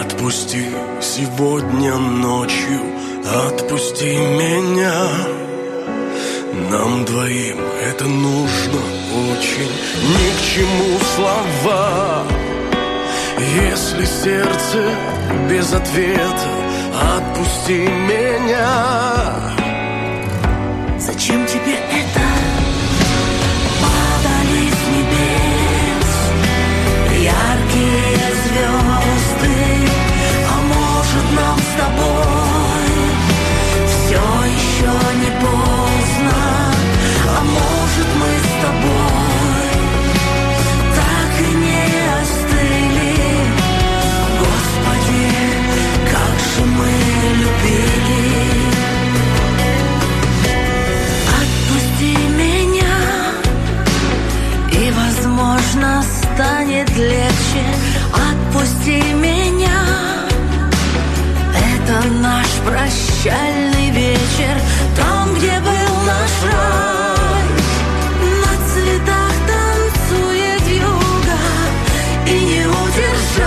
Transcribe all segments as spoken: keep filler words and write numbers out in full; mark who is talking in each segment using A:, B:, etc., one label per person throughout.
A: Отпусти сегодня ночью, отпусти меня. Нам двоим это нужно очень. Ни к чему слова, если сердце без ответа. Отпусти меня.
B: Зачем тебе это? Падали с небес яркие звезды. А может, нам с тобой все еще не поздно. А может, мы с тобой так и не остыли. Господи, как же мы любили. Отпусти меня, и, возможно, станет легче. Отпусти меня. Это наш прощальный вечер, там, где был наш рай. На цветах танцует вьюга, и не удержать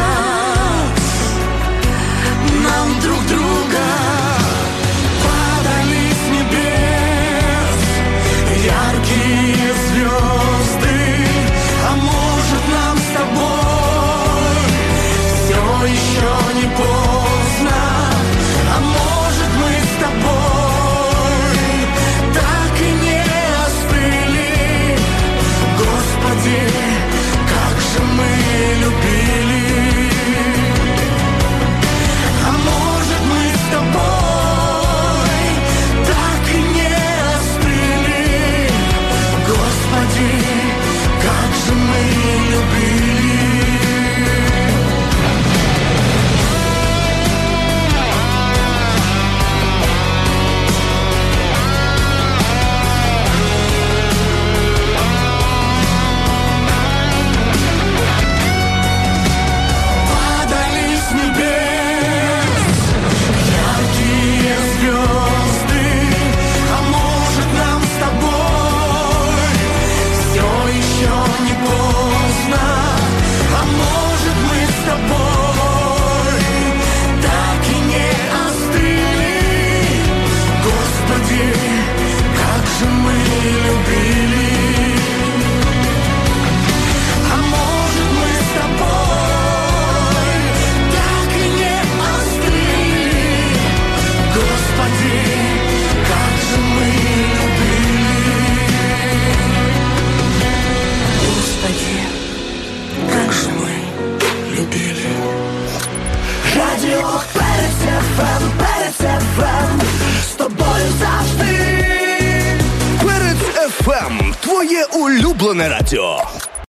B: нам друг друга. Падали с небес яркие звезды. А может, нам с тобой все еще не поздно. А может, мы с тобой так и не остыли. Господи, как же мы любили. А может, мы с тобой так и не остыли. Господи, как же мы любили. Падали с небес яркие звезды. А может, нам с тобой все еще не поздно. А может, мы с тобой так и не остыли. Господи, как же мы любили. А может, мы с тобой так и не остыли. Господи, как же мы любили. Господи, как же мы любили. Радіо Перець еф ем, Перець еф ем, з тобою завжди.
C: Перець еф ем – твоє улюблене радіо.